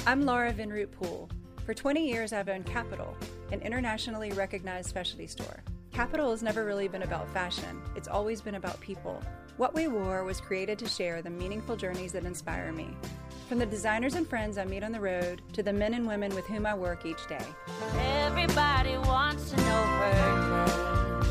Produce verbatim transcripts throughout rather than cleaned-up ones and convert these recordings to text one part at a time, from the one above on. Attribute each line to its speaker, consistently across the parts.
Speaker 1: I'm Laura Vinroot Poole. For twenty years, I've owned Capital, an internationally recognized specialty store. Capital has never really been about fashion. It's always been about people. What We Wore was created to share the meaningful journeys that inspire me. From the designers and friends I meet on the road to the men and women with whom I work each day.
Speaker 2: Everybody wants to know her name.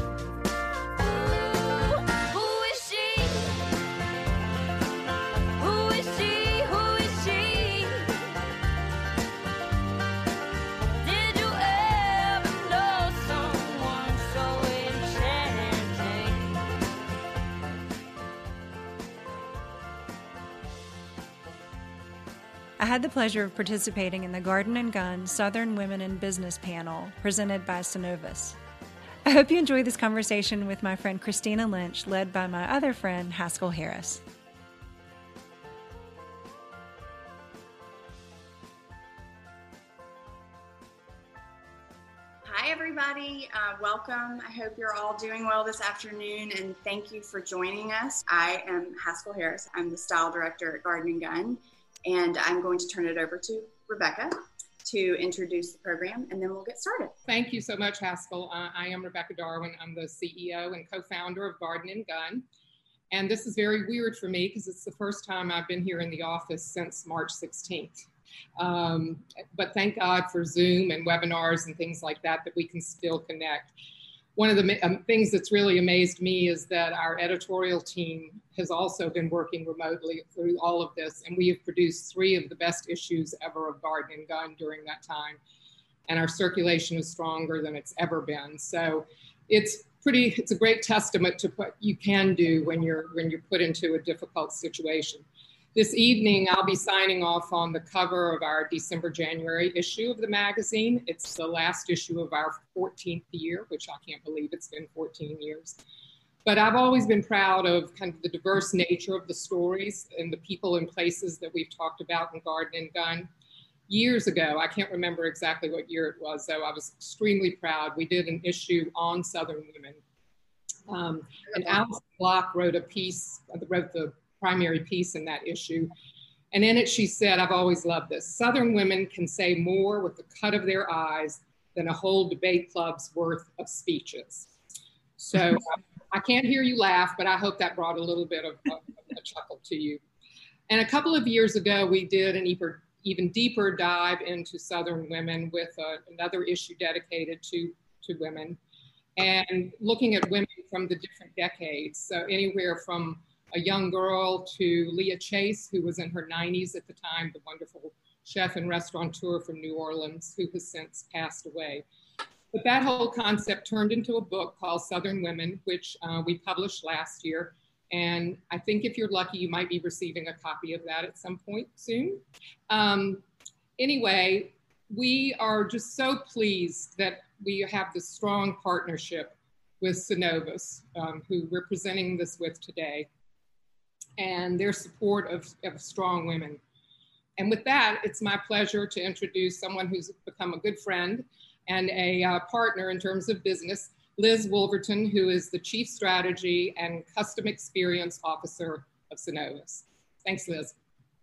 Speaker 1: I had the pleasure of participating in the Garden and Gun Southern Women in Business panel presented by Synovus. I hope you enjoy this conversation with my friend Christina Lynch, led by my other friend Haskell Harris.
Speaker 3: Hi, everybody. Uh, welcome. I hope you're all doing well this afternoon, and thank you for joining us. I am Haskell Harris. I'm the style director at Garden and Gun, and I'm going to turn it over to Rebecca to introduce the program, and then we'll get started.
Speaker 4: Thank you so much, Haskell. Uh, I am Rebecca Darwin. I'm the C E O and co-founder of Garden and Gun. And this is very weird for me because it's the first time I've been here in the office since March sixteenth. Um, but thank God for Zoom and webinars and things like that, that we can still connect. One of the um, things that's really amazed me is that our editorial team has also been working remotely through all of this, and we have produced three of the best issues ever of Garden and Gun during that time, and our circulation is stronger than it's ever been. So it's pretty, it's a great testament to what you can do when you're when you're put into a difficult situation. This evening, I'll be signing off on the cover of our December January issue of the magazine. It's the last issue of our fourteenth year, which I can't believe it's been fourteen years. But I've always been proud of kind of the diverse nature of the stories and the people and places that we've talked about in Garden and Gun. Years ago, I can't remember exactly what year it was, though I was extremely proud. We did an issue on Southern women. Um, and Alison Block wrote a piece, wrote the primary piece in that issue. And in it, she said, I've always loved this: Southern women can say more with the cut of their eyes than a whole debate club's worth of speeches. So I can't hear you laugh, but I hope that brought a little bit of a, a chuckle to you. And a couple of years ago, we did an even deeper dive into Southern women with a, another issue dedicated to, to women, and looking at women from the different decades. So anywhere from a young girl to Leah Chase, who was in her nineties at the time, the wonderful chef and restaurateur from New Orleans, who has since passed away. But that whole concept turned into a book called Southern Women, which uh, we published last year. And I think if you're lucky, you might be receiving a copy of that at some point soon. Um, anyway, we are just so pleased that we have this strong partnership with Synovus, um, who we're presenting this with today, and their support of, of strong women. And with that, it's my pleasure to introduce someone who's become a good friend and a uh, partner in terms of business, Liz Wolverton, who is the Chief Strategy and Custom Experience Officer of Synovus. Thanks, Liz.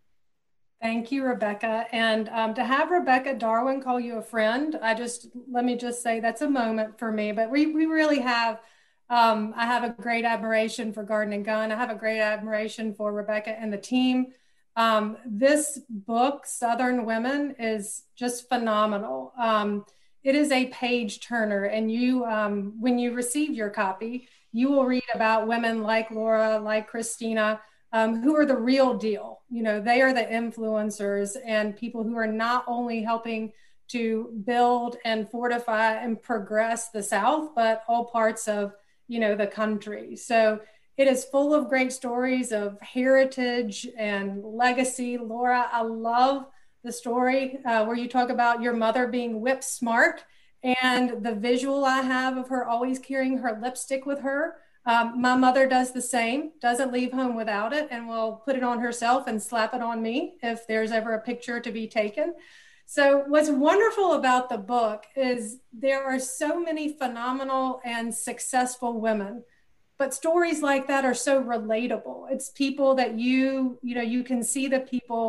Speaker 5: Thank you, Rebecca. And um, to have Rebecca Darwin call you a friend, I just, let me just say that's a moment for me, but we, we really have, um, I have a great admiration for Garden and Gun. I have a great admiration for Rebecca and the team. Um, this book, Southern Women, is just phenomenal. Um, it is a page turner, and you, um, when you receive your copy, you will read about women like Laura, like Christina, um, who are the real deal. You know, they are the influencers and people who are not only helping to build and fortify and progress the South, but all parts of, you know, the country. So it is full of great stories of heritage and legacy. Laura, I love the story uh, where you talk about your mother being whip smart, and the visual I have of her always carrying her lipstick with her. Um, my mother does the same, doesn't leave home without it, and will put it on herself and slap it on me if there's ever a picture to be taken. So what's wonderful about the book is there are so many phenomenal and successful women, but stories like that are so relatable. It's people that you, you know, you can see the people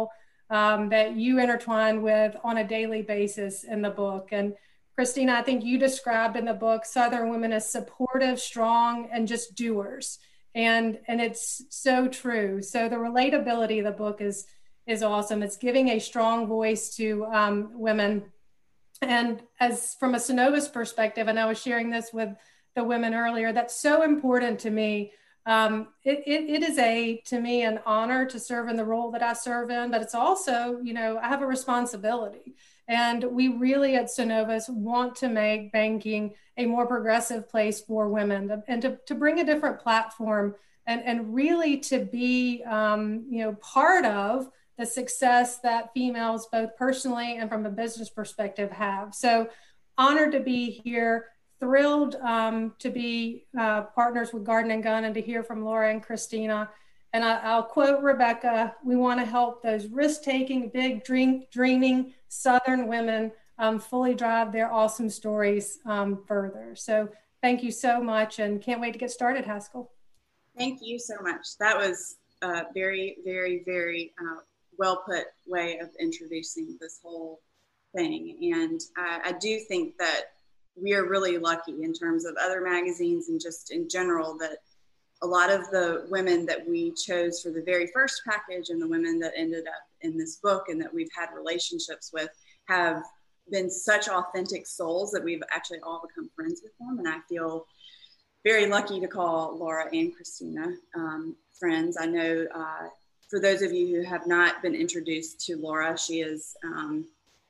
Speaker 5: um, that you intertwine with on a daily basis in the book. And Christina, I think you described in the book Southern women as supportive, strong, and just doers. And, and it's so true. So the relatability of the book is, is awesome. It's giving a strong voice to um, women. And as from a Synovus perspective, and I was sharing this with the women earlier, that's so important to me. Um, it, it, it is a, to me, an honor to serve in the role that I serve in, but it's also, you know, I have a responsibility. And we really at Synovus want to make banking a more progressive place for women and to, to bring a different platform and, and really to be, um, you know, part of the success that females, both personally and from a business perspective, have. So honored to be here. Thrilled um, to be uh, partners with Garden and Gun and to hear from Laura and Christina. And I, I'll quote Rebecca, we want to help those risk-taking, big dream, dreaming Southern women um, fully drive their awesome stories um, further. So thank you so much and can't wait to get started, Haskell.
Speaker 3: Thank you so much. That was a very, very, very uh, well put way of introducing this whole thing. And I, I do think that we are really lucky in terms of other magazines and just in general that a lot of the women that we chose for the very first package and the women that ended up in this book and that we've had relationships with have been such authentic souls that we've actually all become friends with them. And I feel very lucky to call Laura and Christina um, friends. I know uh, for those of you who have not been introduced to Laura, she is um,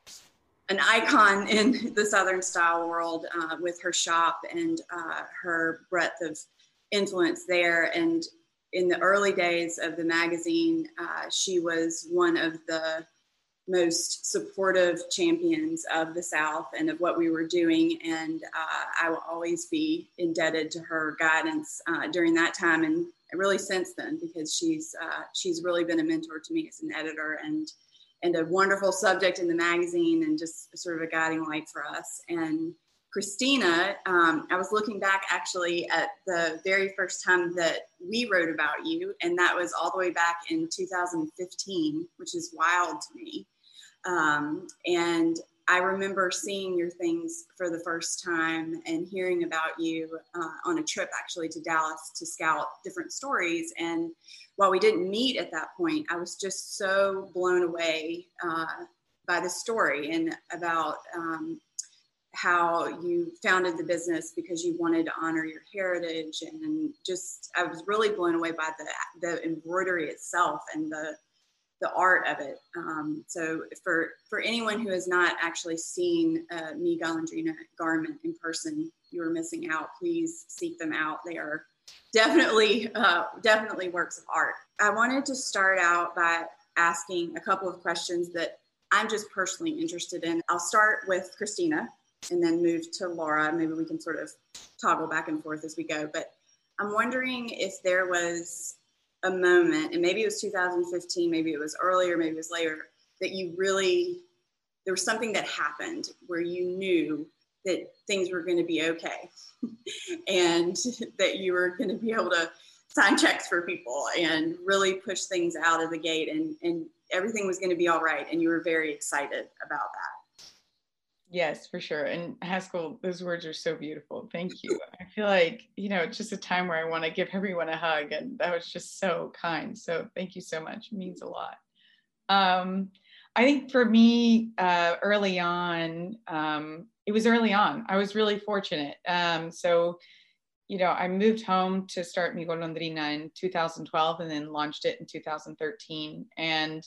Speaker 3: an icon in the Southern style world uh, with her shop and uh, her breadth of influence there. And in the early days of the magazine, uh, she was one of the most supportive champions of the South and of what we were doing. And uh, I will always be indebted to her guidance uh, during that time and really since then, because she's uh, she's really been a mentor to me as an editor and and a wonderful subject in the magazine and just sort of a guiding light for us. And Christina, um, I was looking back actually at the very first time that we wrote about you, and that was all the way back in two thousand fifteen, which is wild to me. Um, and I remember seeing your things for the first time and hearing about you uh, on a trip actually to Dallas to scout different stories. And while we didn't meet at that point, I was just so blown away uh, by the story and about um, how you founded the business because you wanted to honor your heritage. And just, I was really blown away by the, the embroidery itself and the the art of it. Um, so for, for anyone who has not actually seen a Mi Golondrina garment in person, you are missing out. Please seek them out. They are definitely, uh, definitely works of art. I wanted to start out by asking a couple of questions that I'm just personally interested in. I'll start with Christina and then move to Laura. Maybe we can sort of toggle back and forth as we go. But I'm wondering if there was a moment, and maybe it was two thousand fifteen, maybe it was earlier, maybe it was later, that you really, there was something that happened where you knew that things were going to be okay and that you were going to be able to sign checks for people and really push things out of the gate and, and everything was going to be all right. And you were very excited about that.
Speaker 6: Yes, for sure. And Haskell, those words are so beautiful. Thank you. I feel like, you know, it's just a time where I want to give everyone a hug, and that was just so kind. So thank you so much. It means a lot. Um, I think for me, uh, early on, um, it was early on. I was really fortunate. Um, so, you know, I moved home to start Mi Golondrina in two thousand twelve and then launched it in two thousand thirteen. And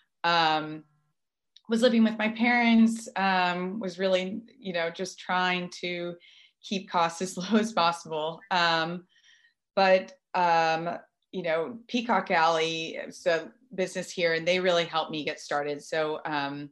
Speaker 6: um, was living with my parents, um, was really, you know, just trying to keep costs as low as possible. Um, but, um, you know, Peacock Alley, it's a business here, and they really helped me get started. So um,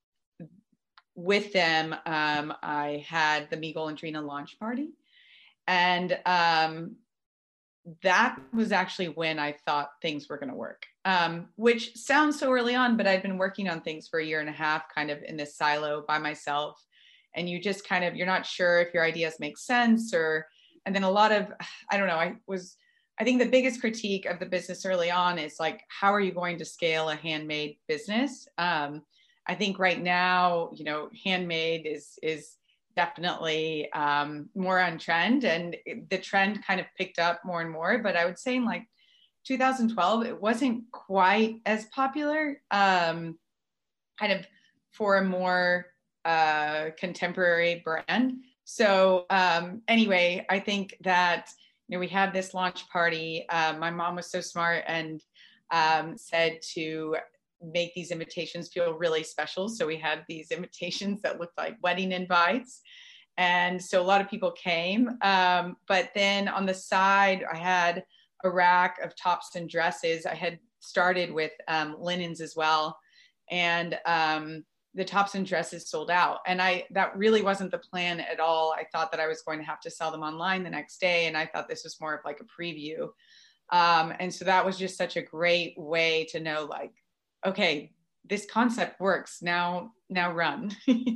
Speaker 6: with them, um, I had the Mi Golondrina launch party. And um, that was actually when I thought things were going to work, um, which sounds so early on, but I'd been working on things for a year and a half, kind of in this silo by myself. And you just kind of, you're not sure if your ideas make sense or, and then a lot of, I don't know, I was, I think the biggest critique of the business early on is like, how are you going to scale a handmade business? Um, I think right now, you know, handmade is is definitely um, more on trend, and the trend kind of picked up more and more. But I would say in like two thousand twelve, it wasn't quite as popular, um, kind of for a more uh, contemporary brand. So um, anyway, I think that, you know, we had this launch party. Uh, my mom was so smart and um, said to make these invitations feel really special. So we had these invitations that looked like wedding invites. And so a lot of people came. Um, but then on the side, I had a rack of tops and dresses. I had started with um, linens as well. And um, the tops and dresses sold out. And I, that really wasn't the plan at all. I thought that I was going to have to sell them online the next day. And I thought this was more of like a preview. Um, and so that was just such a great way to know, like, okay, this concept works. Now, now run.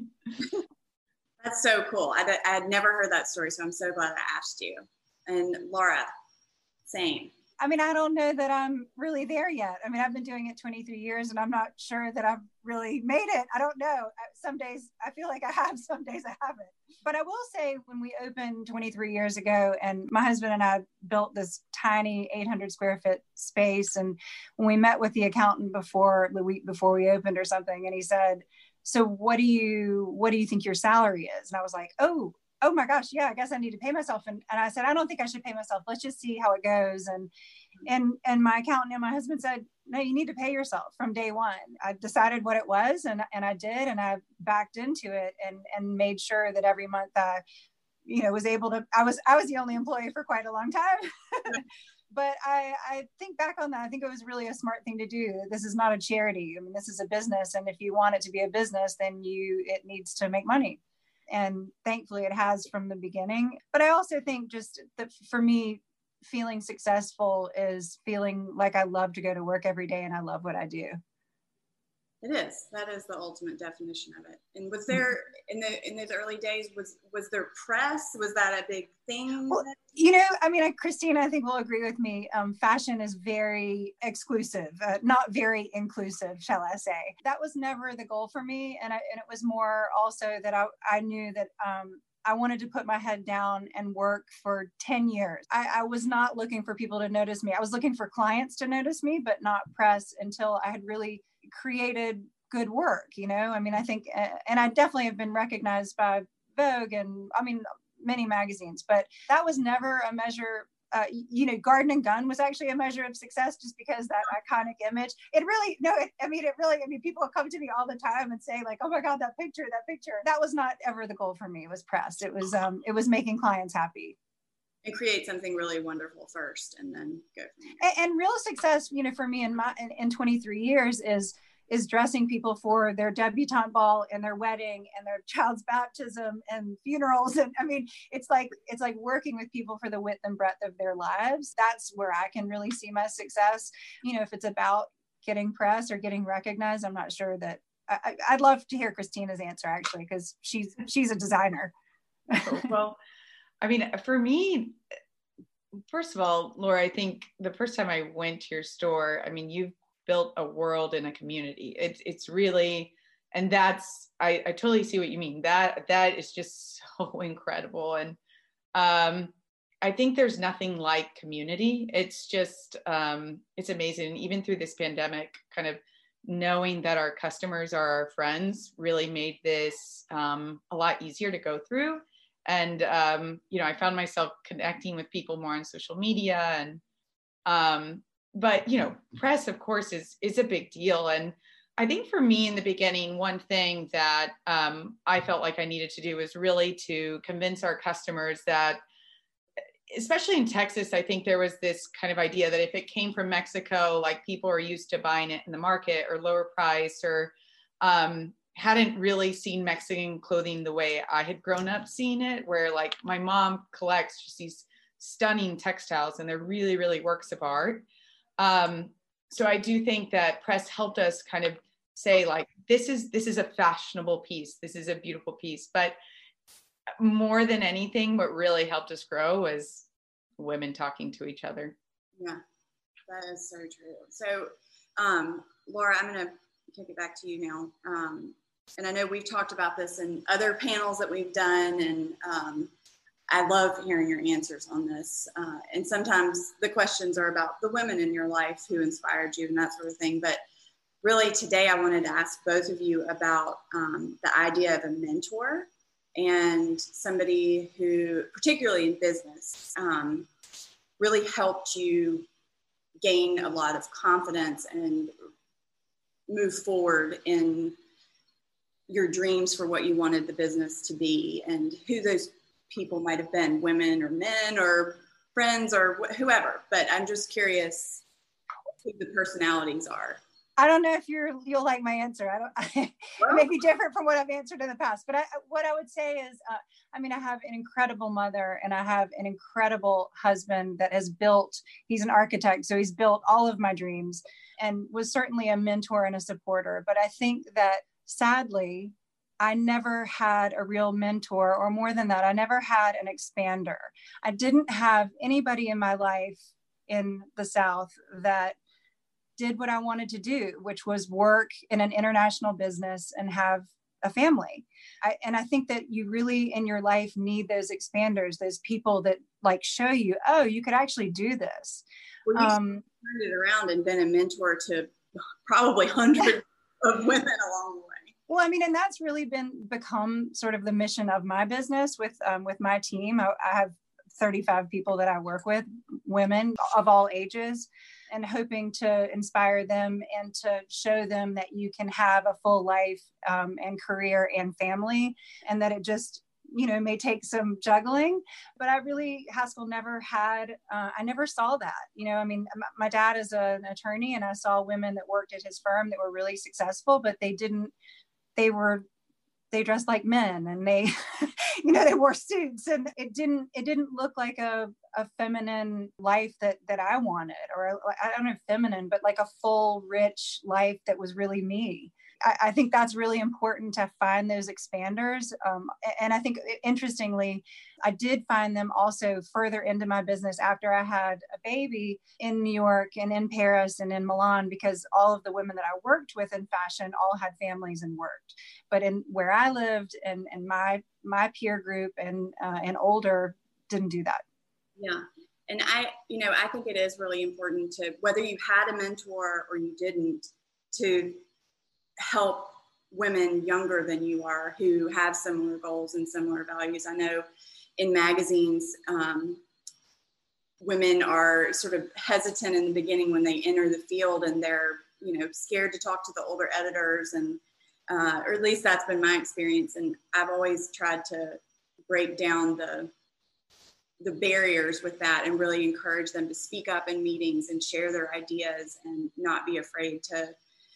Speaker 3: That's so cool. I, I had never heard that story, so I'm so glad I asked you. And Laura, same.
Speaker 1: I mean, I don't know that I'm really there yet. I mean, I've been doing it twenty-three years and I'm not sure that I've really made it. I don't know. Some days I feel like I have, some days I haven't. But I will say, when we opened twenty-three years ago, and my husband and I built this tiny eight hundred square foot space. And when we met with the accountant before the week before we opened or something, and he said, so what do you, what do you think your salary is? And I was like, oh, oh my gosh, yeah, I guess I need to pay myself. And, and I said, I don't think I should pay myself. Let's just see how it goes. And, and, and my accountant and my husband said, no, you need to pay yourself from day one. I decided what it was, and, and I did, and I backed into it and, and made sure that every month I, you know, was able to, I was, I was the only employee for quite a long time. But I, I think back on that, I think it was really a smart thing to do. This is not a charity. I mean, this is a business. And if you want it to be a business, then you, it needs to make money. And thankfully it has from the beginning. But I also think just that for me, feeling successful is feeling like I love to go to work every day and I love what I do.
Speaker 3: It is. That is the ultimate definition of it. And was there in the in those early days, was was there press? Was that a big thing?
Speaker 1: Well, you know, I mean, Christina, I think will agree with me. Um, fashion is very exclusive, uh, not very inclusive, shall I say. That was never the goal for me. And, I, and it was more also that I, I knew that um, I wanted to put my head down and work for ten years. I, I was not looking for people to notice me. I was looking for clients to notice me, but not press, until I had really created good work, you know? I mean, I think, and I definitely have been recognized by Vogue and, I mean, many magazines, but that was never a measure. Uh, you know, Garden and Gun was actually a measure of success, just because that iconic image. It really, no, it, I mean, it really, I mean, people come to me all the time and say like, oh my God, that picture, that picture. That was not ever the goal for me. It was press. It was, um, it was making clients happy.
Speaker 3: And create something really wonderful first, and then go from
Speaker 1: there. And, and real success, you know, for me in my in, in twenty-three years is is dressing people for their debutante ball and their wedding and their child's baptism and funerals. And I mean, it's like it's like working with people for the width and breadth of their lives. That's where I can really see my success. You know, if it's about getting press or getting recognized, I'm not sure that I, I'd love to hear Christina's answer, actually, because she's she's a designer.
Speaker 6: Well, I mean, for me, first of all, Laura, I think the first time I went to your store, I mean, you've built a world and a community. It's it's really, and that's, I, I totally see what you mean. That that is just so incredible. And um, I think there's nothing like community. It's just, um, it's amazing. Even through this pandemic, kind of knowing that our customers are our friends really made this um, a lot easier to go through. And, um, you know, I found myself connecting with people more on social media. And, um, but, you know, press, of course, is, is a big deal. And I think for me in the beginning, one thing that um, I felt like I needed to do was really to convince our customers that, especially in Texas, I think there was this kind of idea that if it came from Mexico, like people are used to buying it in the market or lower price, or um, hadn't really seen Mexican clothing the way I had grown up seeing it, where like my mom collects just these stunning textiles and they're really, really works of art. Um, so I do think that press helped us kind of say like, this is, this is a fashionable piece. This is a beautiful piece. But more than anything, what really helped us grow was women talking to each other.
Speaker 3: Yeah, that is so true. So, um, Laura, I'm going to kick it back to you now. Um, and I know we've talked about this in other panels that we've done, and um, I love hearing your answers on this. Uh, and sometimes the questions are about the women in your life who inspired you and that sort of thing. But really today I wanted to ask both of you about um, the idea of a mentor and somebody who, particularly in business, um, really helped you gain a lot of confidence and move forward in your dreams for what you wanted the business to be, and who those people might have been, women or men or friends or wh- whoever. But I'm just curious who the personalities are.
Speaker 1: I don't know if you're, you'll like my answer. I don't, it may be different from what I've answered in the past, but I, what I would say is, uh, I mean, I have an incredible mother and I have an incredible husband that has built, he's an architect. So he's built all of my dreams and was certainly a mentor and a supporter. But I think that sadly, I never had a real mentor, or more than that, I never had an expander. I didn't have anybody in my life in the South that did what I wanted to do, which was work in an international business and have a family. I, and I think that you really in your life need those expanders, those people that like show you, oh, you could actually do this.
Speaker 3: Well, you
Speaker 1: um,
Speaker 3: turned it around and been a mentor to probably hundreds of women along the way.
Speaker 1: Well, I mean, and that's really been become sort of the mission of my business with um, with my team. I, I have thirty-five people that I work with, women of all ages, and hoping to inspire them and to show them that you can have a full life um, and career and family, and that it just, you know, may take some juggling. But I really, Haskell never had, uh, I never saw that. You know, I mean, m- my dad is a, an attorney, and I saw women that worked at his firm that were really successful, but they didn't, they were, they dressed like men, and they, you know, they wore suits, and it didn't, it didn't look like a, a feminine life that, that I wanted, or I don't know, feminine, but like a full, rich life that was really me. I, I think that's really important to find those expanders. Um, and I think interestingly, I did find them also further into my business after I had a baby in New York and in Paris and in Milan, because all of the women that I worked with in fashion all had families and worked. But in where I lived and, and my my peer group and uh, and older didn't do that.
Speaker 3: Yeah. And I, you know, I think it is really important to, whether you had a mentor or you didn't, to help women younger than you are who have similar goals and similar values. I know in magazines, um, women are sort of hesitant in the beginning when they enter the field, and they're, you know, scared to talk to the older editors, and uh, or at least that's been my experience. And I've always tried to break down the the barriers with that and really encourage them to speak up in meetings and share their ideas and not be afraid to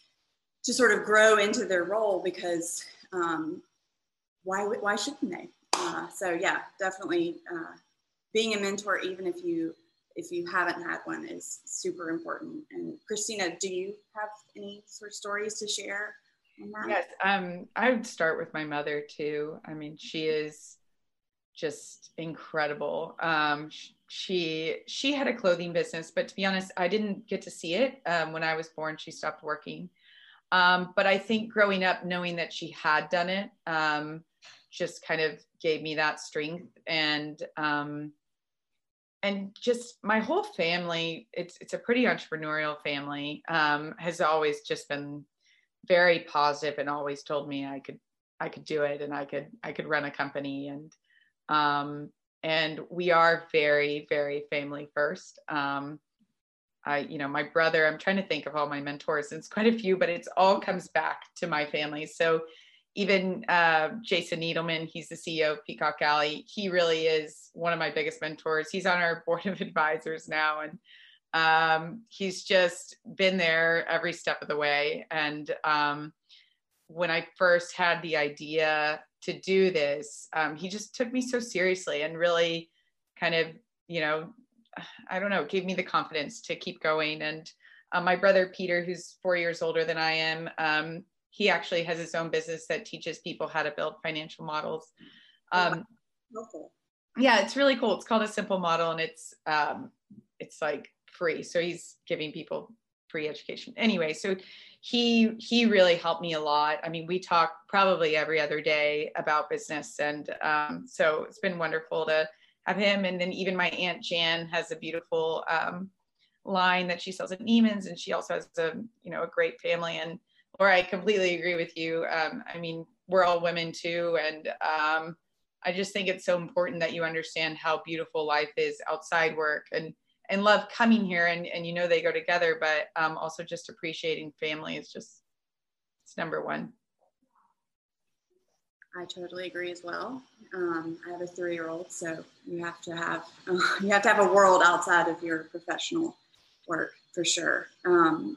Speaker 3: to sort of grow into their role, because um, why why shouldn't they? Uh, so yeah, definitely uh, being a mentor, even if you if you haven't had one, is super important. And Christina, do you have any sort of stories to share on that?
Speaker 6: Yes, um, I would start with my mother too. I mean, she is just incredible. Um, she she had a clothing business, but to be honest, I didn't get to see it. Um, when I was born, she stopped working. Um, but I think growing up, knowing that she had done it, um, just kind of gave me that strength. And um, and just my whole family, it's it's a pretty entrepreneurial family, um, has always just been very positive and always told me I could I could do it, and I could I could run a company. And um, and we are very, very family first. Um, I, you know, my brother, I'm trying to think of all my mentors, and it's quite a few, but it's all comes back to my family. So even uh, Jason Needleman, he's the C E O of Peacock Alley. He really is one of my biggest mentors. He's on our board of advisors now. And um, he's just been there every step of the way. And um, when I first had the idea to do this, um, he just took me so seriously and really kind of, you know, I don't know, gave me the confidence to keep going. And uh, my brother, Peter, who's four years older than I am, um, he actually has his own business that teaches people how to build financial models. Um,
Speaker 3: oh, cool.
Speaker 6: Yeah, it's really cool. It's called A Simple Model, and it's um, it's like free. So he's giving people free education. Anyway, so he he really helped me a lot. I mean, we talk probably every other day about business. And um, so it's been wonderful to have him. And then even my Aunt Jan has a beautiful um, line that she sells at Neiman's, and she also has a, you know, a great family. And Laura, I completely agree with you. Um, I mean, we're all women too. And um, I just think it's so important that you understand how beautiful life is outside work, and and love coming here, and, and you know, they go together, but um, also just appreciating family is just, it's number one.
Speaker 3: I totally agree as well. Um, I have a three-year-old, so you have to have, uh, you have to have a world outside of your professional work for sure. Um,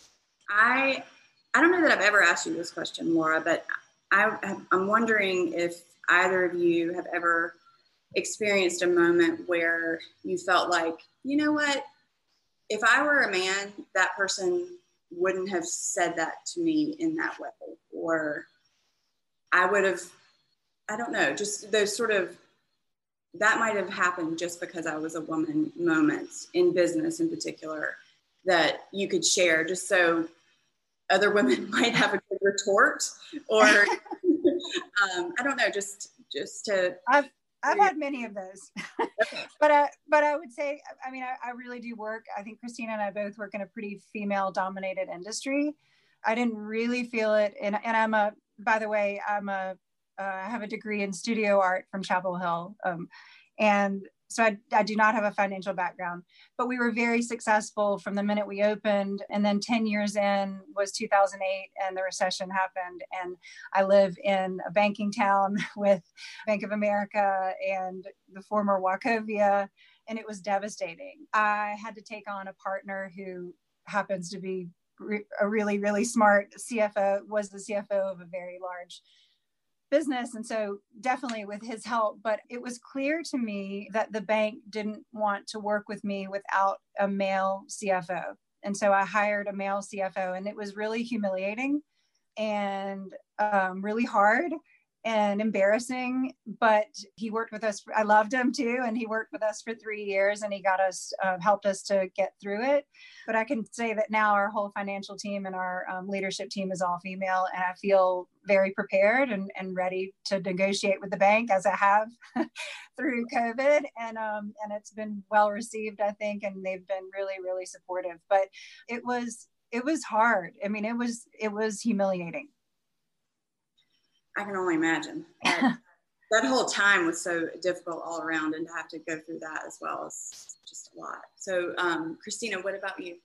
Speaker 3: I, I don't know that I've ever asked you this question, Laura, but I, I'm wondering if either of you have ever experienced a moment where you felt like, you know what, if I were a man, that person wouldn't have said that to me in that way, or I would have, I don't know, just those sort of, that might have happened just because I was a woman moments in business in particular that you could share, just so other women might have a good retort, or um, I don't know, just just to.
Speaker 7: I've I've had many of those, but I but I would say, I mean, I, I really do work. I think Christina and I both work in a pretty female-dominated industry. I didn't really feel it, and and I'm a. By the way, I'm a. Uh, I have a degree in studio art from Chapel Hill, um, and so I, I do not have a financial background. But we were very successful from the minute we opened, and then ten years in was two thousand eight, and the recession happened. And I live in a banking town with Bank of America and the former Wachovia, and it was devastating. I had to take on a partner who happens to be re- a really, really smart C F O, was the C F O of a very large business. And so definitely with his help, but it was clear to me that the bank didn't want to work with me without a male C F O. And so I hired a male C F O, and it was really humiliating and um, really hard and embarrassing, but he worked with us. I loved him too. And he worked with us for three years and he got us, uh, helped us to get through it. But I can say that now our whole financial team and our um, leadership team is all female. And I feel very prepared and, and ready to negotiate with the bank, as I have through COVID. And, um, and it's been well received, I think. And they've been really, really supportive, but it was, it was hard. I mean, it was, it was humiliating.
Speaker 3: I can only imagine. That, that whole time was so difficult all around, and to have to go through that as well is just a lot. So, um, Christina, what about you?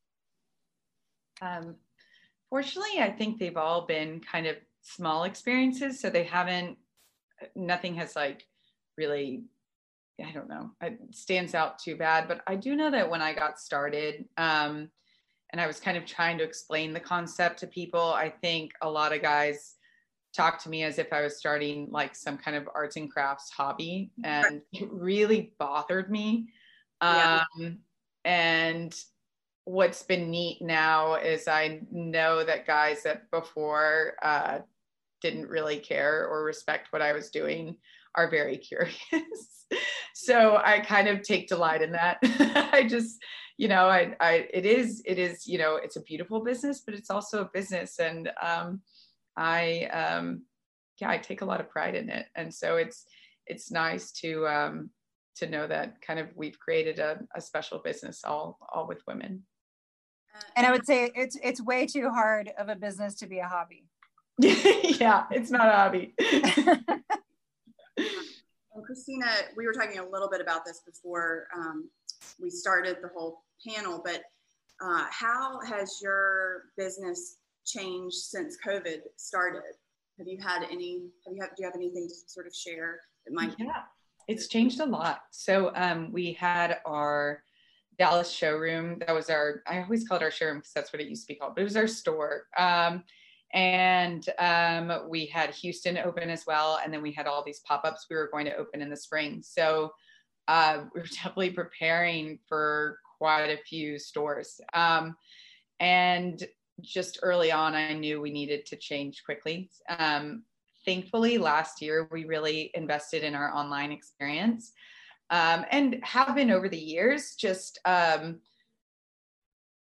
Speaker 6: Um, fortunately, I think they've all been kind of small experiences. So they haven't, nothing has like really, I don't know, it stands out too bad. But I do know that when I got started, um, and I was kind of trying to explain the concept to people, I think a lot of guys talked to me as if I was starting like some kind of arts and crafts hobby, and it really bothered me.
Speaker 3: Yeah.
Speaker 6: Um, and what's been neat now is I know that guys that before uh, didn't really care or respect what I was doing are very curious. So I kind of take delight in that. I just, you know, I, I, it is, it is, you know, it's a beautiful business, but it's also a business. And, um, I, um, yeah, I take a lot of pride in it. And so it's, it's nice to, um, to know that kind of we've created a, a special business all, all with women.
Speaker 7: And I would say it's, it's way too hard of a business to be a hobby.
Speaker 6: Yeah, it's not a hobby.
Speaker 3: And Christina, we were talking a little bit about this before um, we started the whole panel, but uh, how has your business changed since COVID started? Have you had any, have you have, do you have anything to sort of share that might?
Speaker 6: Yeah, it's changed a lot. So um, we had our Dallas showroom. That was our, I always call it our showroom because that's what it used to be called, but it was our store. Um, and um, we had Houston open as well. And then we had all these pop-ups we were going to open in the spring. So uh, we were definitely preparing for quite a few stores. Um, and just early on, I knew we needed to change quickly. Um, thankfully, last year, we really invested in our online experience um, and have been over the years. Just um,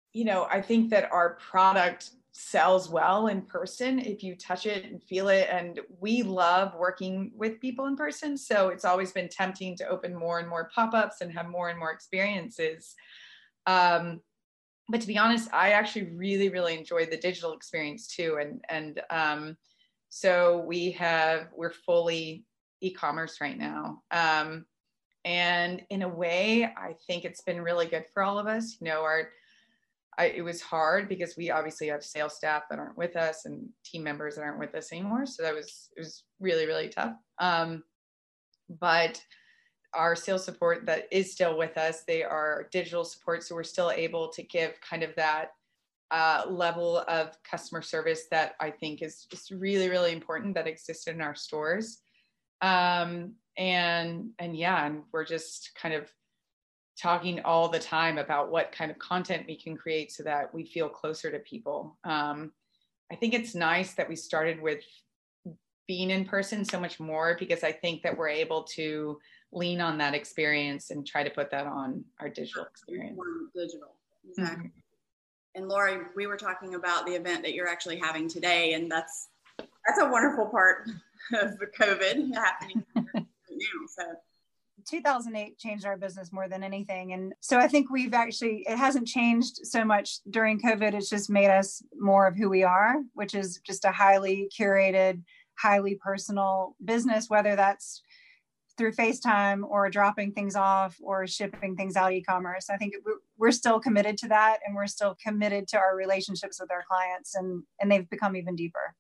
Speaker 6: you know, I think that our product sells well in person if you touch it and feel it. And we love working with people in person. So it's always been tempting to open more and more pop-ups and have more and more experiences. Um, but to be honest, I actually really, really enjoy the digital experience too. And, and um, so we have, we're fully e-commerce right now. Um, and in a way, I think it's been really good for all of us. You know, our I, it was hard because we obviously have sales staff that aren't with us and team members that aren't with us anymore. So that was, it was really, really tough. Um, but our sales support that is still with us, they are digital support. So we're still able to give kind of that uh, level of customer service that I think is just really, really important that existed in our stores. Um, and, and yeah, and we're just kind of talking all the time about what kind of content we can create so that we feel closer to people. Um, I think it's nice that we started with being in person so much more, because I think that we're able to lean on that experience and try to put that on our digital experience.
Speaker 3: Digital, exactly. Mm-hmm. And Lori, we were talking about the event that you're actually having today, and that's that's a wonderful part of the COVID happening right now. So.
Speaker 7: two thousand eight changed our business more than anything. And so I think we've actually, it hasn't changed so much during COVID. It's just made us more of who we are, which is just a highly curated, highly personal business, whether that's through FaceTime or dropping things off or shipping things out e-commerce. I think we're still committed to that, and we're still committed to our relationships with our clients, and, and they've become even deeper.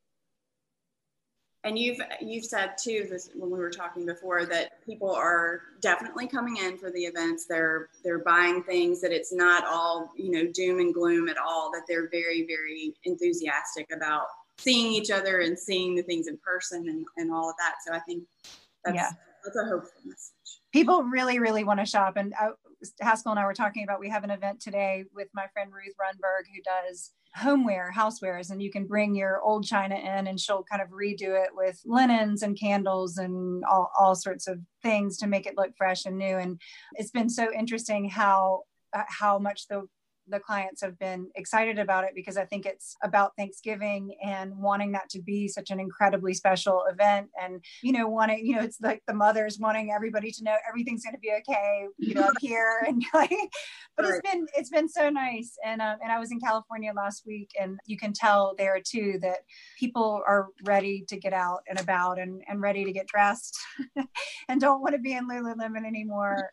Speaker 3: And you've you've said too, this when we were talking before, that people are definitely coming in for the events. They're they're buying things, that it's not all, you know, doom and gloom at all, that they're very, very enthusiastic about seeing each other and seeing the things in person and, and all of that. So I think that's, yeah. that's a hopeful message.
Speaker 7: People really, really want to shop. And I, Haskell and I were talking about, we have an event today with my friend Ruth Runberg, who does homeware, housewares, and you can bring your old china in and she'll kind of redo it with linens and candles and all, all sorts of things to make it look fresh and new. And it's been so interesting how uh, how much the the clients have been excited about it, because I think it's about Thanksgiving and wanting that to be such an incredibly special event. And, you know, wanting, you know, it's like the mothers wanting everybody to know everything's going to be okay, you know, I'm here. And like, but right. it's been, it's been so nice. And, um, and I was in California last week, and you can tell there too, that people are ready to get out and about and, and ready to get dressed and don't want to be in Lululemon anymore.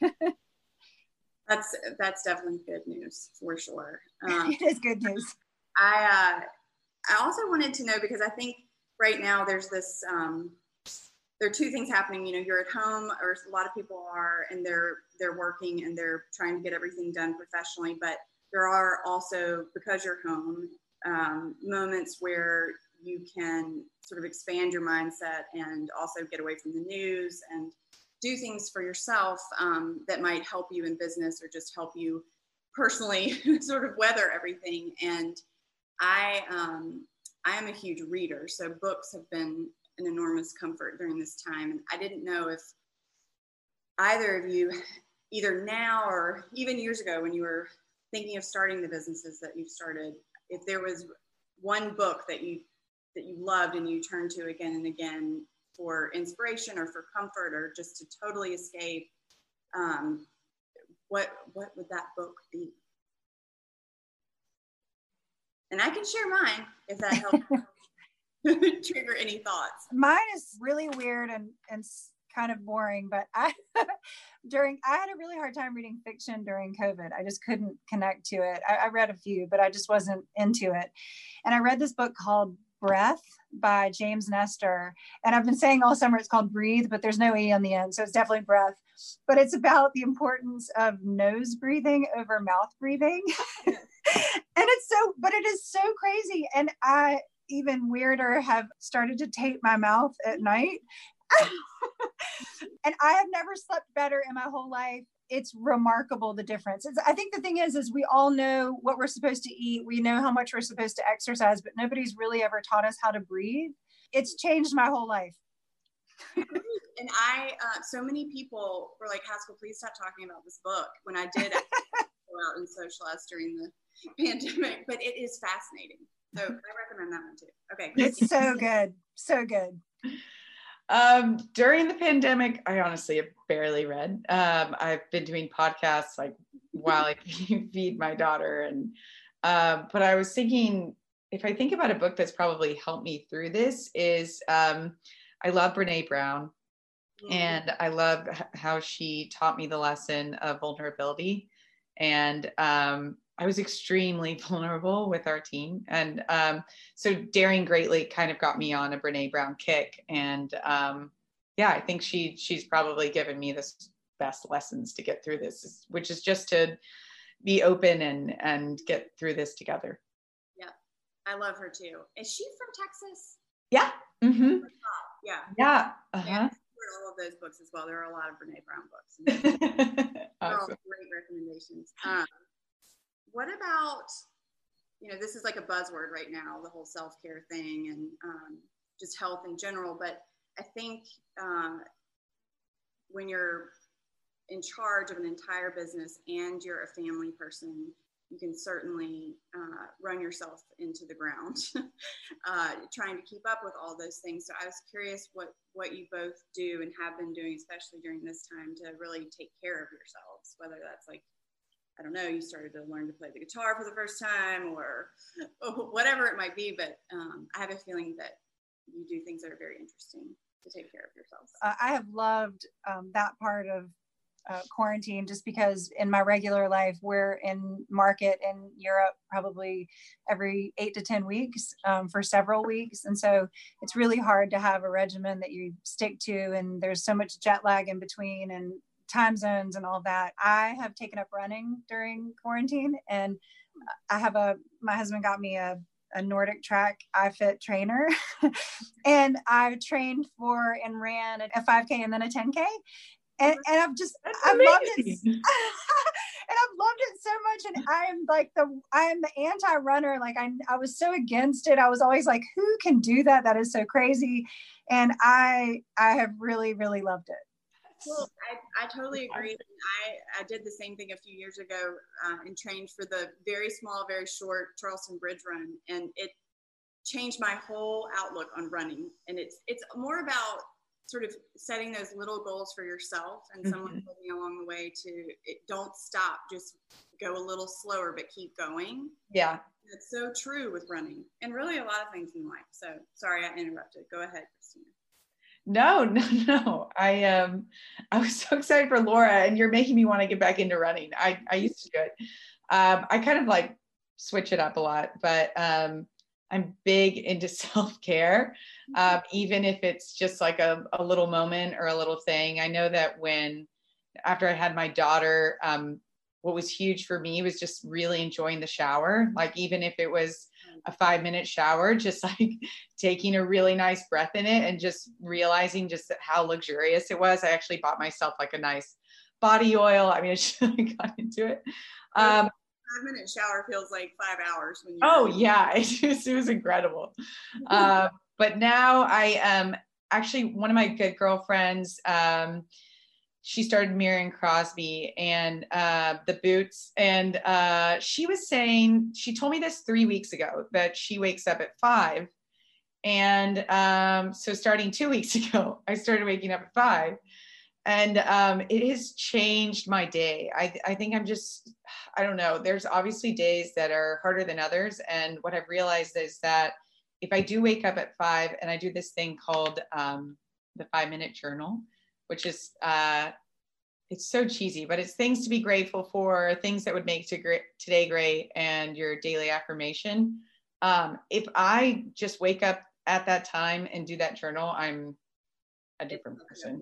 Speaker 3: That's that's definitely good news for sure. Um,
Speaker 7: it is good news.
Speaker 3: I uh, I also wanted to know, because I think right now there's this um, there are two things happening. You know, you're at home, or a lot of people are, and they're they're working and they're trying to get everything done professionally. But there are also, because you're home, um, moments where you can sort of expand your mindset and also get away from the news and do things for yourself um, that might help you in business or just help you personally sort of weather everything. And I, um, I am a huge reader, so books have been an enormous comfort during this time. And I didn't know if either of you, either now or even years ago when you were thinking of starting the businesses that you've started, if there was one book that you that you loved and you turned to again and again for inspiration or for comfort or just to totally escape, um, what what would that book be? And I can share mine if that helps trigger any thoughts.
Speaker 7: Mine is really weird and and kind of boring, but I during I had a really hard time reading fiction during COVID. I just couldn't connect to it. I, I read a few, but I just wasn't into it. And I read this book called Breath by James Nestor. And I've been saying all summer it's called Breathe, but there's no E on the end. So it's definitely Breath. But it's about the importance of nose breathing over mouth breathing. And it's so, but it is so crazy. And I, even weirder, have started to tape my mouth at night. And I have never slept better in my whole life. It's remarkable, the difference. It's, I think the thing is, is we all know what we're supposed to eat. We know how much we're supposed to exercise, but nobody's really ever taught us how to breathe. It's changed my whole life.
Speaker 3: And I, uh, so many people were like, Haskell, please stop talking about this book. When I did, go out and socialize during the pandemic, but it is fascinating. So I recommend that one too. Okay.
Speaker 7: It's so good. So good.
Speaker 6: Um, during the pandemic, I honestly have barely read. Um, I've been doing podcasts like while I feed my daughter. And, um, but I was thinking, if I think about a book that's probably helped me through this is, um, I love Brene Brown. Mm-hmm. And I love how she taught me the lesson of vulnerability. And, um, I was extremely vulnerable with our team. And um, so Daring Greatly kind of got me on a Brene Brown kick. And um, yeah, I think she she's probably given me the best lessons to get through this, which is just to be open and, and get through this together.
Speaker 3: Yeah, I love her too. Is she from Texas?
Speaker 6: Yeah. Mm-hmm.
Speaker 3: Yeah.
Speaker 6: Yeah. Uh-huh.
Speaker 3: Yeah. All of those books as well. There are a lot of Brene Brown books. They're all great recommendations. Um, What about, you know, this is like a buzzword right now, the whole self-care thing and um, just health in general. But I think uh, when you're in charge of an entire business and you're a family person, you can certainly uh, run yourself into the ground uh, trying to keep up with all those things. So I was curious what, what you both do and have been doing, especially during this time, to really take care of yourselves, whether that's like, I don't know, you started to learn to play the guitar for the first time or, or whatever it might be. But um, I have a feeling that you do things that are very interesting to take care of yourselves.
Speaker 7: Uh, I have loved um, that part of uh, quarantine just because in my regular life, we're in market in Europe probably every eight to ten weeks um, for several weeks. And so it's really hard to have a regimen that you stick to. And there's so much jet lag in between and time zones and all that. I have taken up running during quarantine, and I have a, my husband got me a, a Nordic Track iFit trainer and I trained for and ran a five K and then a ten K. And, and I've just,
Speaker 6: That's
Speaker 7: I've
Speaker 6: amazing.
Speaker 7: loved it. And I've loved it so much. And I am like the, I am the anti-runner. Like I, I was so against it. I was always like, who can do that? That is so crazy. And I, I have really, really loved it.
Speaker 3: Well, I, I totally agree. I, I did the same thing a few years ago uh, and trained for the very small, very short Charleston Bridge Run. And it changed my whole outlook on running. And it's it's more about sort of setting those little goals for yourself and mm-hmm. someone holding along the way to it, don't stop, just go a little slower, but keep going.
Speaker 6: Yeah.
Speaker 3: It's so true with running and really a lot of things in life. So sorry, I interrupted. Go ahead, Christina.
Speaker 6: No, no, no. I um, I was so excited for Laura, and you're making me want to get back into running. I, I used to do it. Um, I kind of like switch it up a lot, but um, I'm big into self-care, um, even if it's just like a, a little moment or a little thing. I know that when, after I had my daughter, um, what was huge for me was just really enjoying the shower. Like, even if it was a five minute shower, just like taking a really nice breath in it and just realizing just how luxurious it was. I actually bought myself like a nice body oil. I mean, I just got into it. Um,
Speaker 3: five minute shower feels like five hours. When you're
Speaker 6: oh yeah, it was, it was incredible. uh, but now I um actually, one of my good girlfriends, um, she started Miriam Crosby and uh, the Boots. And uh, she was saying, she told me this three weeks ago, that she wakes up at five. And um, so starting two weeks ago, I started waking up at five. And um, it has changed my day. I, I think I'm just, I don't know. There's obviously days that are harder than others. And what I've realized is that if I do wake up at five and I do this thing called um, the five minute journal, which is, uh, it's so cheesy, but it's things to be grateful for, things that would make to great, today great, and your daily affirmation. Um, if I just wake up at that time and do that journal, I'm a different person.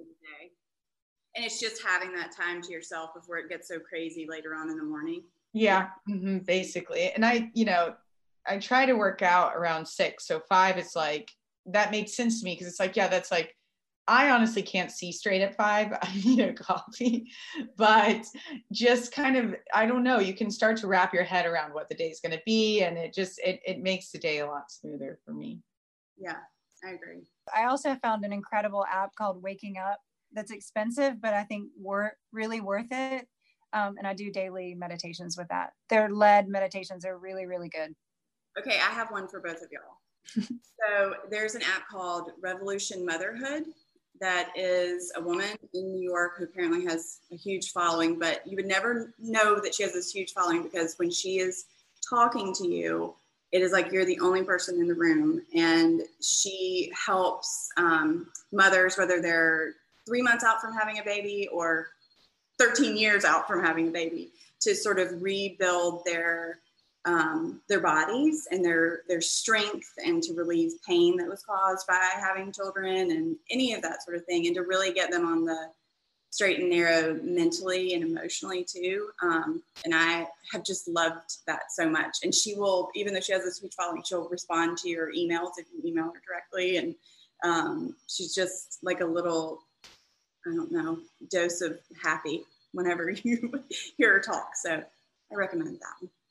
Speaker 3: And it's just having that time to yourself before it gets so crazy later on in the morning.
Speaker 6: Yeah, mm-hmm, basically. And I, you know, I try to work out around six. So five is like, that made sense to me because it's like, yeah, that's like, I honestly can't see straight at five. I need a coffee, but just kind of, I don't know, you can start to wrap your head around what the day is going to be. And it just, it, it makes the day a lot smoother for me.
Speaker 3: Yeah, I agree.
Speaker 7: I also found an incredible app called Waking Up that's expensive, but I think worth really worth it. Um, and I do daily meditations with that. Their lead meditations are really, really good.
Speaker 3: Okay, I have one for both of y'all. So there's an app called Revolution Motherhood that is a woman in New York who apparently has a huge following, but you would never know that she has this huge following because when she is talking to you, it is like you're the only person in the room. And she helps um, mothers, whether they're three months out from having a baby or thirteen years out from having a baby, to sort of rebuild their um, their bodies and their their strength, and to relieve pain that was caused by having children and any of that sort of thing, and to really get them on the straight and narrow mentally and emotionally too. Um, and I have just loved that so much. And she will, even though she has this huge following, she'll respond to your emails if you email her directly. And um, she's just like a little, I don't know, dose of happy whenever you hear her talk. So I recommend that one.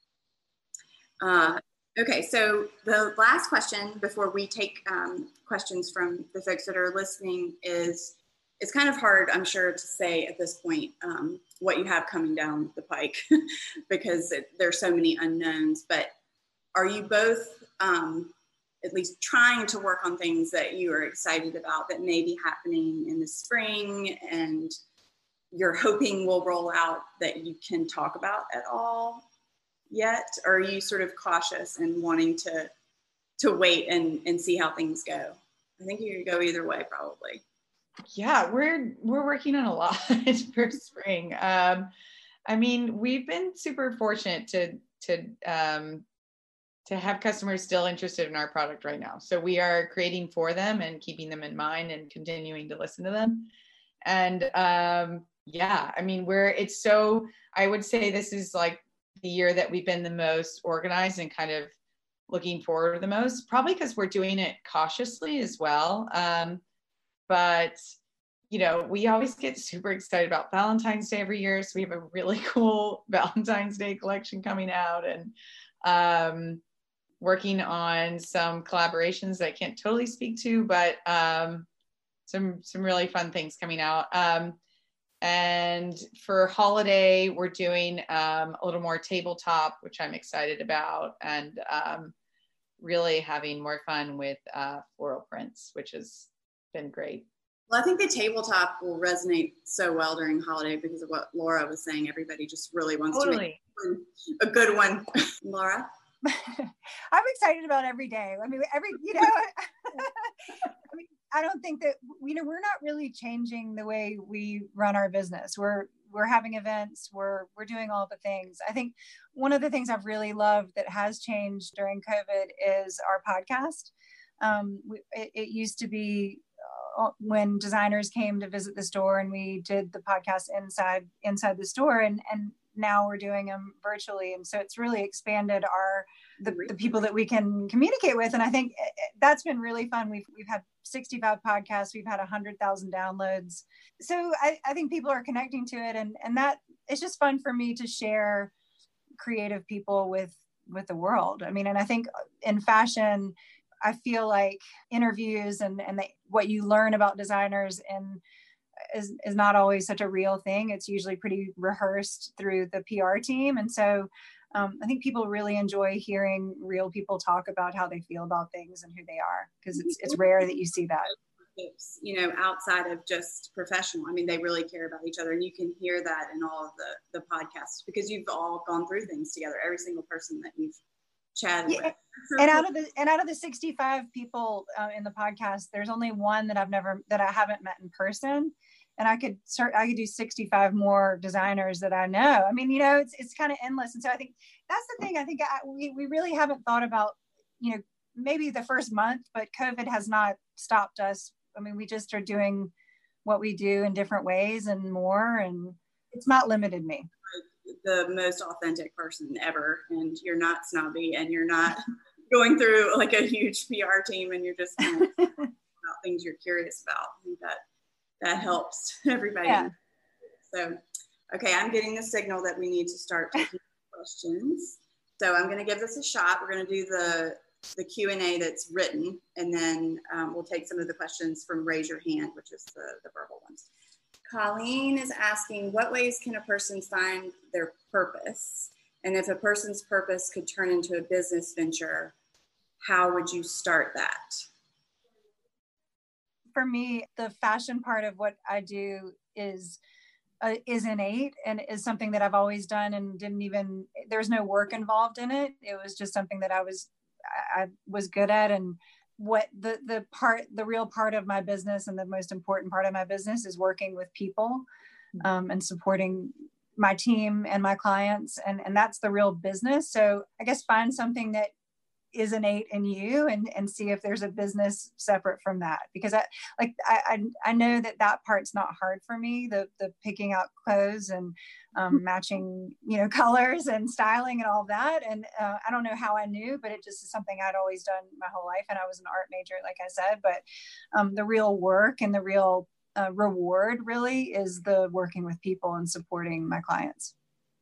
Speaker 3: Uh, okay, so the last question before we take um, questions from the folks that are listening is, it's kind of hard, I'm sure, to say at this point um, what you have coming down the pike because it, there's so many unknowns, but are you both um, at least trying to work on things that you are excited about that may be happening in the spring and you're hoping will roll out that you can talk about at all yet? Or are you sort of cautious and wanting to to wait and, and see how things go? I think you could go either way, probably.
Speaker 6: Yeah, we're we're working on a lot for spring. Um, I mean, we've been super fortunate to to um, to have customers still interested in our product right now. So we are creating for them and keeping them in mind and continuing to listen to them. And um, yeah, I mean, we're it's so. I would say this is like the year that we've been the most organized and kind of looking forward the most, probably because we're doing it cautiously as well. Um, but, you know, we always get super excited about Valentine's Day every year. So we have a really cool Valentine's Day collection coming out, and um, working on some collaborations that I can't totally speak to, but um, some, some really fun things coming out. Um, And for holiday, we're doing um, a little more tabletop, which I'm excited about, and um, really having more fun with uh, floral prints, which has been great.
Speaker 3: Well, I think the tabletop will resonate so well during holiday because of what Laura was saying. Everybody just really wants
Speaker 6: Totally.
Speaker 3: to make a good one. Laura?
Speaker 7: I'm excited about every day. I mean, every, you know, I mean, I don't think that, you know, we're not really changing the way we run our business. We're, we're having events, we're, we're doing all the things. I think one of the things I've really loved that has changed during COVID is our podcast. Um, we, it, it used to be uh, when designers came to visit the store and we did the podcast inside, inside the store, and, and now we're doing them virtually. And so it's really expanded our, the, the people that we can communicate with. And I think that's been really fun. We've, we've had sixty-five podcasts. We've had a hundred thousand downloads. So I, I think people are connecting to it, and, and that it's just fun for me to share creative people with, with the world. I mean, and I think in fashion, I feel like interviews and, and the, what you learn about designers and is, is not always such a real thing. It's usually pretty rehearsed through the P R team. And so um, I think people really enjoy hearing real people talk about how they feel about things and who they are, because it's it's rare that you see that.
Speaker 3: You know, outside of just professional. I mean, they really care about each other, and you can hear that in all of the, the podcasts because you've all gone through things together, every single person that you've chatted
Speaker 7: yeah.
Speaker 3: with.
Speaker 7: And out of the and out of the sixty-five people uh, in the podcast, there's only one that I've never that I haven't met in person. And I could start, I could do sixty-five more designers that I know. I mean, you know, it's it's kind of endless. And so I think that's the thing. I think I, we, we really haven't thought about, you know, maybe the first month, but COVID has not stopped us. I mean, we just are doing what we do in different ways and more, and it's not limited me.
Speaker 3: The most authentic person ever. And you're not snobby, and you're not going through like a huge P R team, and you're just kind of about things you're curious about. I think that that helps everybody. Yeah. So, okay, I'm getting the signal that we need to start taking questions. So I'm going to give this a shot. We're going to do the, the Q and A that's written, and then um, we'll take some of the questions from raise your hand, which is the, the verbal ones. Colleen is asking, what ways can a person find their purpose? And if a person's purpose could turn into a business venture, how would you start that?
Speaker 7: For me, the fashion part of what I do is uh, is innate and is something that I've always done and didn't even, there's no work involved in it. It was just something that I was, I was good at. And what the, the part, the real part of my business and the most important part of my business is working with people um, and supporting my team and my clients. And, and that's the real business. So I guess find something that is innate in you and, and see if there's a business separate from that. Because I like, I, I, I know that that part's not hard for me, the, the picking out clothes and um, matching, you know, colors and styling and all that. And uh, I don't know how I knew, but it just is something I'd always done my whole life. And I was an art major, like I said, but um, the real work and the real uh, reward really is the working with people and supporting my clients.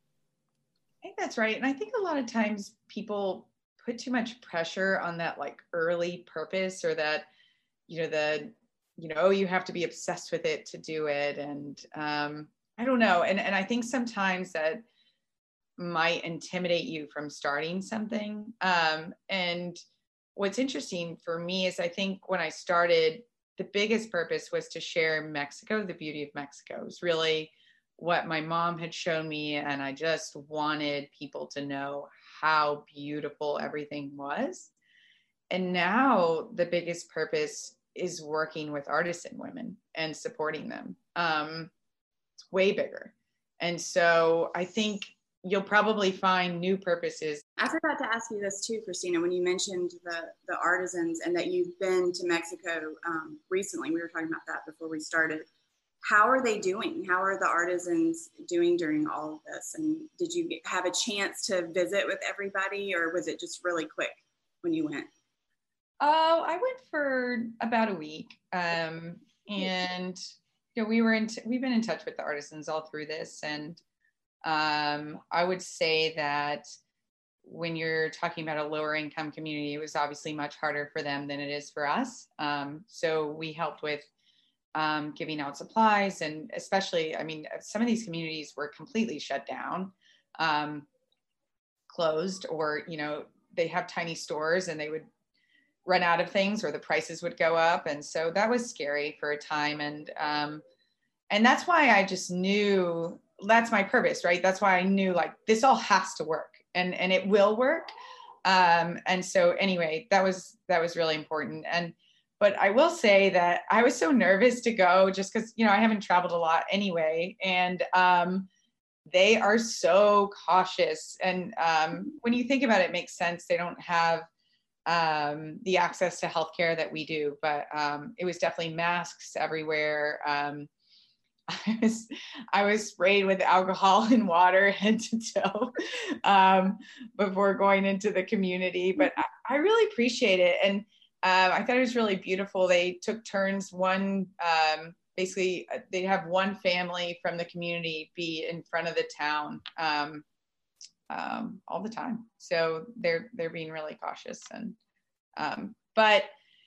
Speaker 6: I think that's right. And I think a lot of times people put too much pressure on that like early purpose, or that, you know, the, you know, oh, you have to be obsessed with it to do it. And um, I don't know. And, and I think sometimes that might intimidate you from starting something. Um, and what's interesting for me is I think when I started, the biggest purpose was to share Mexico, the beauty of Mexico. It was really what my mom had shown me. And I just wanted people to know how beautiful everything was. And now the biggest purpose is working with artisan women and supporting them. Um, it's way bigger. And so I think you'll probably find new purposes.
Speaker 3: I forgot to ask you this too, Christina, when you mentioned the, the artisans and that you've been to Mexico um, recently. We were talking about that before we started. How are they doing? How are the artisans doing during all of this? And did you have a chance to visit with everybody, or was it just really quick when you went?
Speaker 6: Oh, I went for about a week. Um, and you know, we were in, t- we've been in touch with the artisans all through this. And um, I would say that when you're talking about a lower income community, it was obviously much harder for them than it is for us. Um, so we helped with Um, giving out supplies, and especially, I mean, some of these communities were completely shut down, um, closed, or, you know, they have tiny stores and they would run out of things or the prices would go up. And so that was scary for a time. And, um, and that's why I just knew that's my purpose, right? That's why I knew like this all has to work, and, and it will work. Um, and so anyway, that was, that was really important. And But I will say that I was so nervous to go just because, you know, I haven't traveled a lot anyway. And um, they are so cautious. And um, when you think about it, it makes sense. They don't have um, the access to healthcare that we do. But um, it was definitely masks everywhere. Um, I was, I was sprayed with alcohol and water head to toe um, before going into the community. But I, I really appreciate it. And Um, I thought it was really beautiful. They took turns. One, um, basically, they'd have one family from the community be in front of the town um, um, all the time. So they're they're being really cautious. And um, but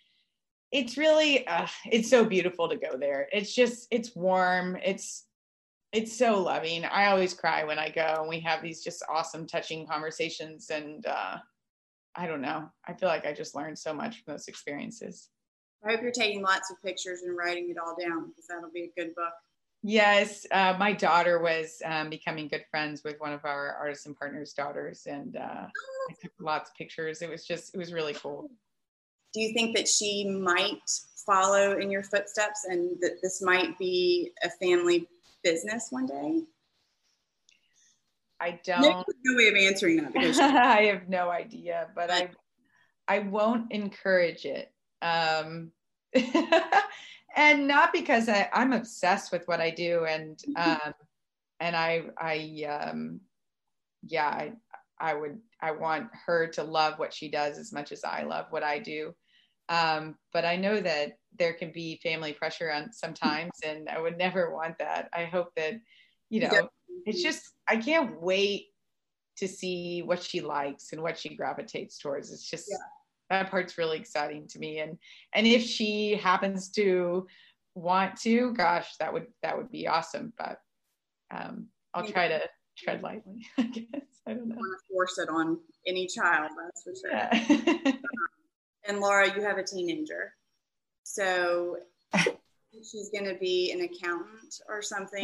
Speaker 6: it's really uh, it's so beautiful to go there. It's just it's warm. It's it's so loving. I always cry when I go, and we have these just awesome, touching conversations. And uh, I don't know. I feel like I just learned so much from those experiences.
Speaker 3: I hope you're taking lots of pictures and writing it all down, because that'll be a good book.
Speaker 6: Yes. Uh, my daughter was um, becoming good friends with one of our artisan partners' daughters, and uh, I took lots of pictures. It was just, it was really cool.
Speaker 3: Do you think that she might follow in your footsteps and that this might be a family business one day?
Speaker 6: I don't.
Speaker 3: No, no way of answering that. Because
Speaker 6: I have no idea, but I, I won't encourage it, um, and not because I, I'm obsessed with what I do, and um, and I, I, um, yeah, I, I would, I want her to love what she does as much as I love what I do, um, but I know that there can be family pressure on sometimes, and I would never want that. I hope that, you know. It's just, I can't wait to see what she likes and what she gravitates towards. It's just, yeah. That part's really exciting to me. And, and if she happens to want to, gosh, that would, that would be awesome. But um, I'll try to tread lightly, I guess. I don't know.
Speaker 3: I want to force it on any child, that's for sure.
Speaker 6: Yeah.
Speaker 3: And Laura, you have a teenager. So she's going to be an accountant or something.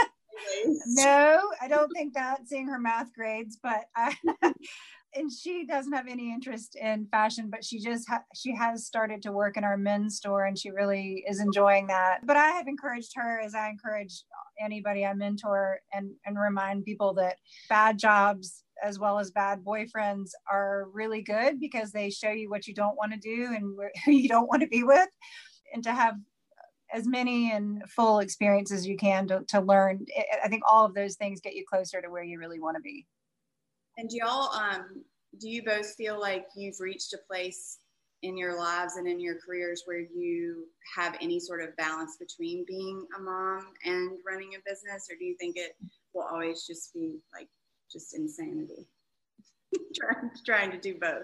Speaker 7: No, I don't think that, seeing her math grades, but I, and she doesn't have any interest in fashion, but she just, ha- she has started to work in our men's store and she really is enjoying that. But I have encouraged her, as I encourage anybody I mentor, and, and remind people that bad jobs as well as bad boyfriends are really good because they show you what you don't want to do and who you don't want to be with, and to have as many and full experience as you can to, to learn. I think all of those things get you closer to where you really want to be.
Speaker 3: And do y'all, um, do you both feel like you've reached a place in your lives and in your careers where you have any sort of balance between being a mom and running a business? Or do you think it will always just be like just insanity trying, trying to do both?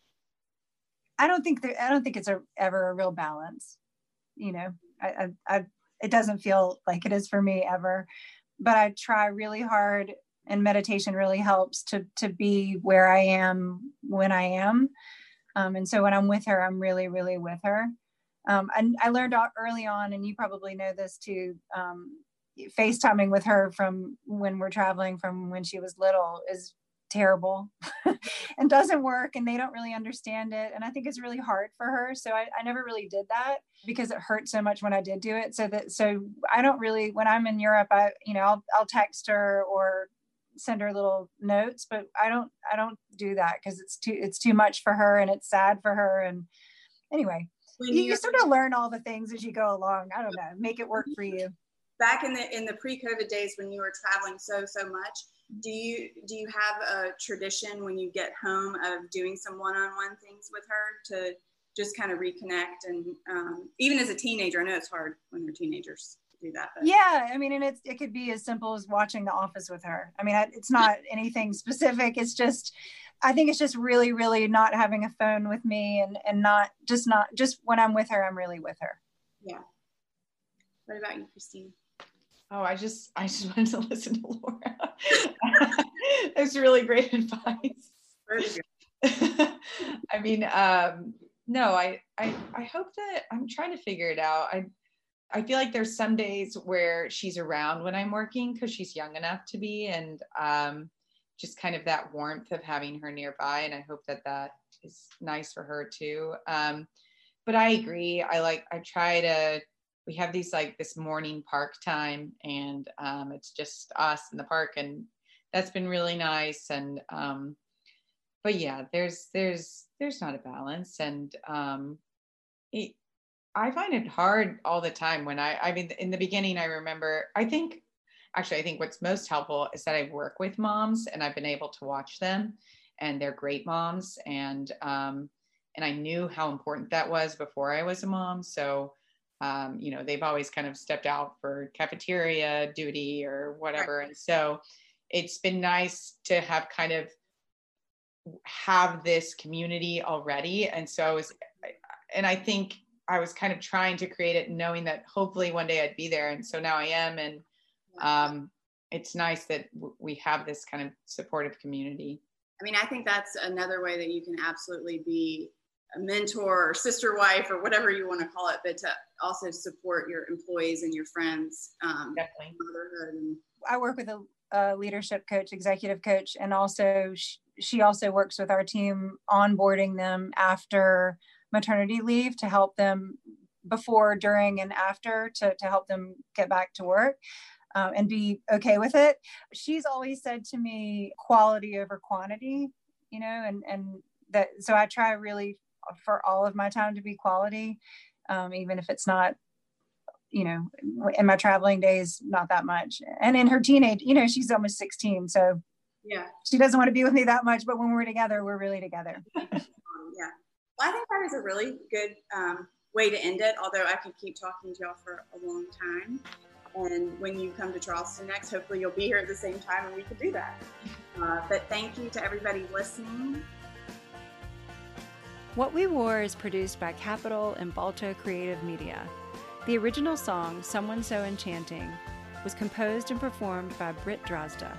Speaker 7: I don't think there, I don't think it's a, ever a real balance. You know, I, I, I, it doesn't feel like it is for me ever, but I try really hard, and meditation really helps to, to be where I am when I am. Um, and so when I'm with her, I'm really, really with her. Um, and I learned early on, and you probably know this too, um, FaceTiming with her from when we're traveling from when she was little is terrible and doesn't work, and they don't really understand it. And I think it's really hard for her. So I, I never really did that because it hurt so much when I did do it. So that, so I don't really, when I'm in Europe, I, you know, I'll, I'll text her or send her little notes, but I don't, I don't do that because it's too, it's too much for her and it's sad for her. And anyway, you, you sort of learn all the things as you go along. I don't know, make it work for you.
Speaker 3: Back in the, in the pre-COVID days when you were traveling so, so much, do you, do you have a tradition when you get home of doing some one-on-one things with her to just kind of reconnect? And um, even as a teenager, I know it's hard when they're teenagers to do that. But.
Speaker 7: Yeah, I mean, and it's, it could be as simple as watching The Office with her. I mean, it's not anything specific. It's just, I think it's just really, really not having a phone with me, and, and not just not just when I'm with her, I'm really with her.
Speaker 3: Yeah. What about you, Christine?
Speaker 6: Oh, I just, I just wanted to listen to Laura. That's really great advice. I mean, um, no, I, I, I hope that I'm trying to figure it out. I, I feel like there's some days where she's around when I'm working because she's young enough to be, and um, just kind of that warmth of having her nearby. And I hope that that is nice for her too. Um, but I agree. I like, I try to, we have these like this morning park time, and um, it's just us in the park, and that's been really nice. And um, but yeah, there's there's there's not a balance, and um, it, I find it hard all the time when I I mean in the beginning I remember I think actually I think what's most helpful is that I work with moms and I've been able to watch them, and they're great moms, and um, and I knew how important that was before I was a mom, so. Um, you know, they've always kind of stepped out for cafeteria duty or whatever. And so it's been nice to have kind of have this community already. And so I was, and I think I was kind of trying to create it knowing that hopefully one day I'd be there. And so now I am. And um, it's nice that w- we have this kind of supportive community.
Speaker 3: I mean, I think that's another way that you can absolutely be a mentor or sister wife or whatever you want to call it, but to also support your employees and your friends. Um,
Speaker 6: Definitely.
Speaker 3: Motherhood. And
Speaker 7: I work with a, a leadership coach, executive coach, and also she, she also works with our team onboarding them after maternity leave to help them before, during, and after to, to help them get back to work um, and be okay with it. She's always said to me, quality over quantity, you know, and, and that, so I try really for all of my time to be quality, um, even if it's not, you know, in my traveling days, not that much. And in her teenage, you know, she's almost sixteen. So
Speaker 3: yeah,
Speaker 7: she doesn't want to be with me that much, but when we're together, we're really together.
Speaker 3: Yeah. Well, I think that is a really good um, way to end it. Although I could keep talking to y'all for a long time. And when you come to Charleston next, hopefully you'll be here at the same time and we can do that. Uh, but thank you to everybody listening.
Speaker 1: What We Wore is produced by Capital and Balto Creative Media. The original song, Someone So Enchanting, was composed and performed by Britt Drozda.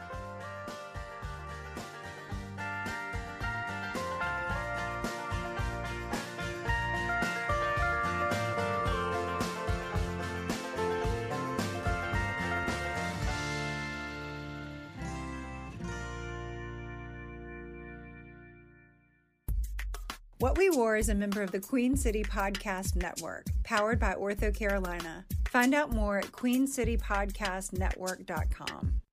Speaker 1: What We Wore is a member of the Queen City Podcast Network, powered by OrthoCarolina. Find out more at queen city podcast network dot com.